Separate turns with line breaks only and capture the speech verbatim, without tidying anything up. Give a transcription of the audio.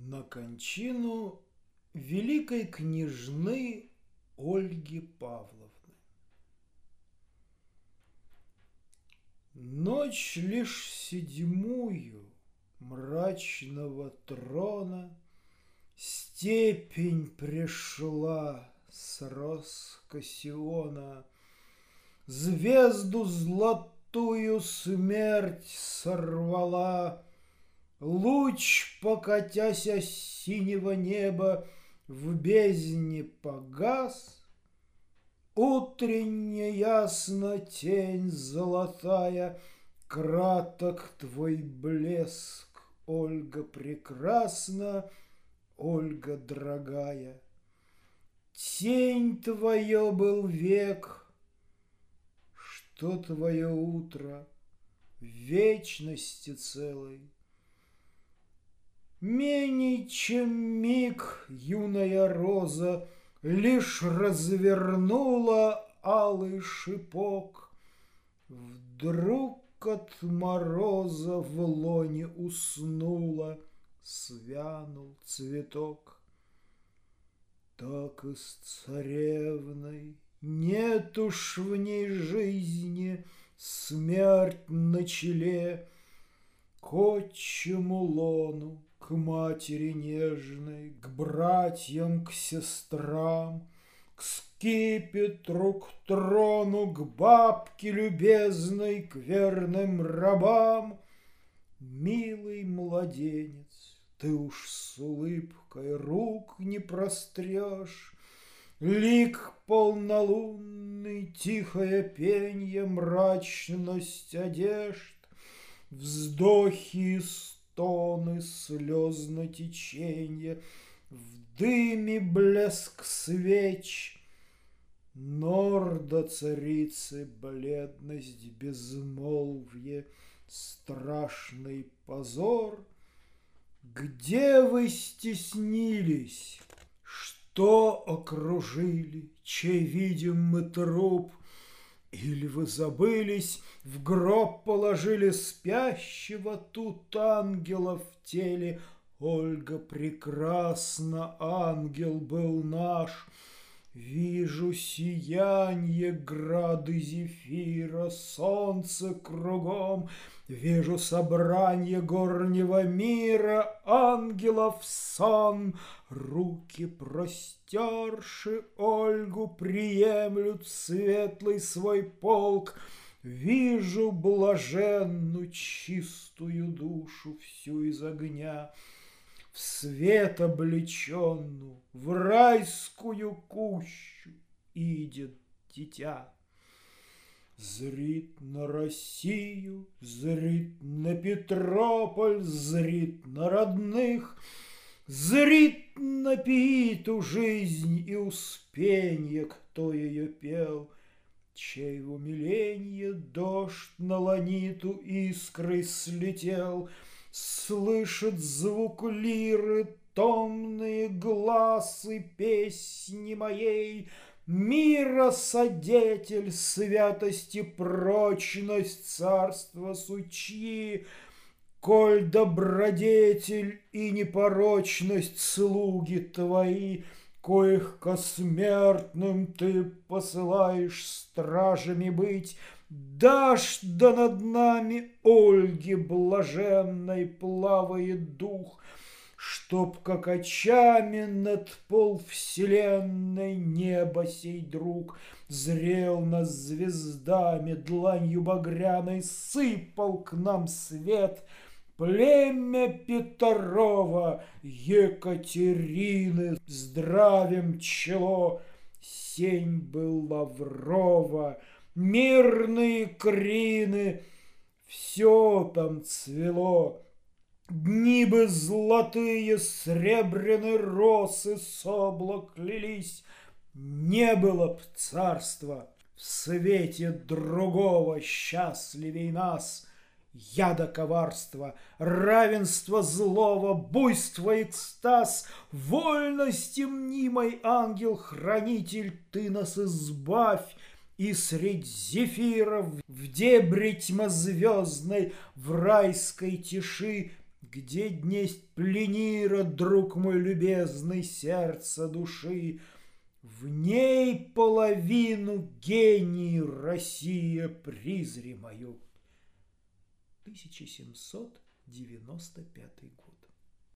На кончину великой княжны Ольги Павловны. Ночь лишь седьмую мрачного трона степень пришла с Роскосиона, звезду золотую смерть сорвала. Луч, покатяся с синего неба, в бездне погас. Утренне ясно тень золотая, краток твой блеск, Ольга прекрасна, Ольга дорогая. Тень твое был век, что твое утро в вечности целой. Меней чем миг юная роза лишь развернула алый шипок. Вдруг от мороза в лоне уснула, свянул цветок. Так и с царевной нет уж в ней жизни, смерть на челе. К отчему лону, к матери нежной, к братьям, к сестрам, к скипетру, к трону, к бабке любезной, к верным рабам. Милый младенец, ты уж с улыбкой рук не прострешь, лик полнолунный, тихое пенье, мрачность одежд, вздохи и стоны, слезно теченье, в дыме блеск свеч. Норда царицы, бледность, безмолвие, страшный позор. Где вы стеснились? Что окружили? Чей видим мы труп? Или вы забылись, в гроб положили спящего тут ангела в теле? Ольга прекрасна, ангел был наш. Вижу сиянье, грады зефира, солнце кругом. Вижу собранье горнего мира, ангелов сон. Руки простерши, Ольгу приемлют светлый свой полк. Вижу блаженную чистую душу всю из огня, в свет облеченную, в райскую кущу идет дитя. Зрит на Россию, зрит на Петрополь, зрит на родных, зрит на пииту жизнь и успенье, кто ее пел, чей в умиленье дождь на ланиту искрой слетел. Слышит звук лиры, томные глазы песни моей, мира содетель, святости прочность царства сучьи. Коль добродетель и непорочность слуги твои, коих ко смертным ты посылаешь стражами быть, дашь, да над нами, Ольги блаженной, плавает дух, чтоб как очами над полвселенной небо сей друг зрел нас звездами, дланью багряной сыпал к нам свет. Племя Петрова, Екатерины, здравим чело, сень был Лаврова, мирные крины, все там цвело. Дни бы золотые, сребряные росы с облак лились, не было б царства в свете другого счастливей нас. Яда коварства, равенство злого, буйство экстаз, вольности мнимой, ангел-хранитель, ты нас избавь. И средь зефиров в дебри тьмозвездной, в райской тиши Где днесть пленира, друг мой любезный, сердца души, в ней половину гений Россия призри мою. тысяча семьсот девяносто пятый год.